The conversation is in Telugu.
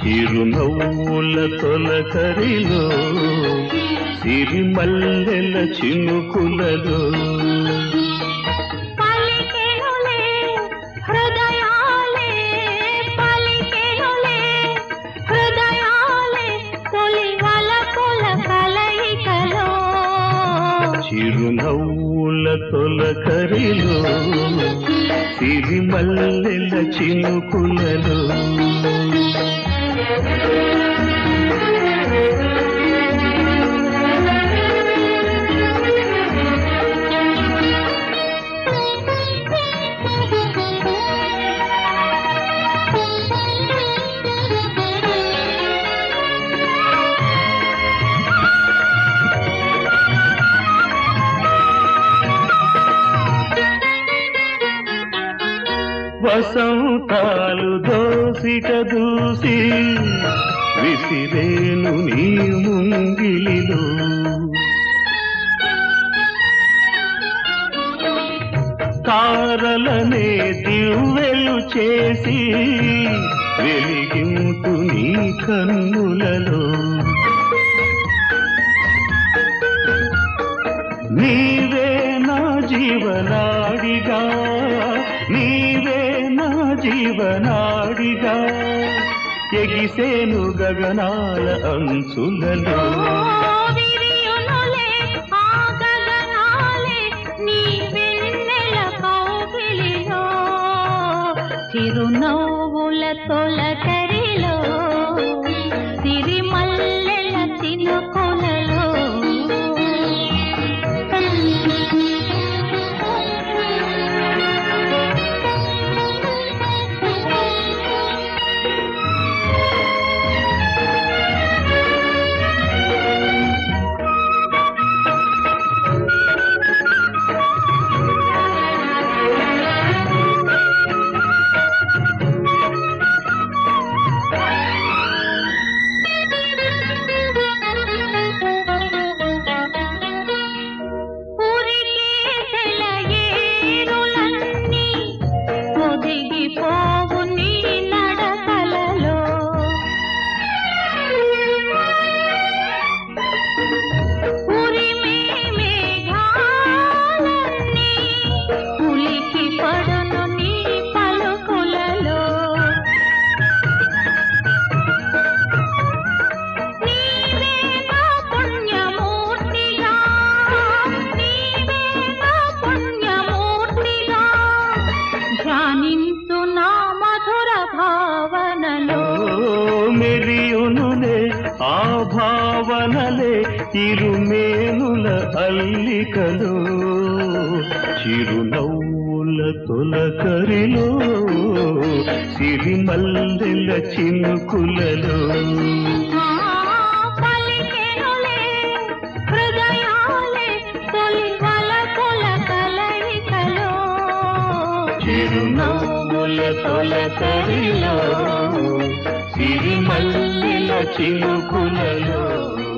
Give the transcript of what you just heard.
చిరునవ్వుల తొలకరిలో సిరిమల్లెల చినుకులలో చిరునవ్వుల తొలకరిలో సిరిమల్లెల చినుకులలో వసంతాలు దోసిక దూసి విసిరేను నీ ముంగిలిలో తారలనే దివ్వెలు చేసి వెలిగింటు నీ కన్నులలో నీవే నా జీవనాడిగా నీవే నా జీవనాడిగా ఎగిసేను గగనాల అంచులలో చిరునవ్వుల తొలకరిలో సిరిమల్లెల చినుకులలో మెరియునులే ఆ భావనలే ఇరుమేనుల అల్లికలో చిరునవ్వుల తొలకరిలో సిరిమల్లెల చినుకులలో చిరునవ్వుల తొలకరిలో సిరిమల్లెల చినుకులలో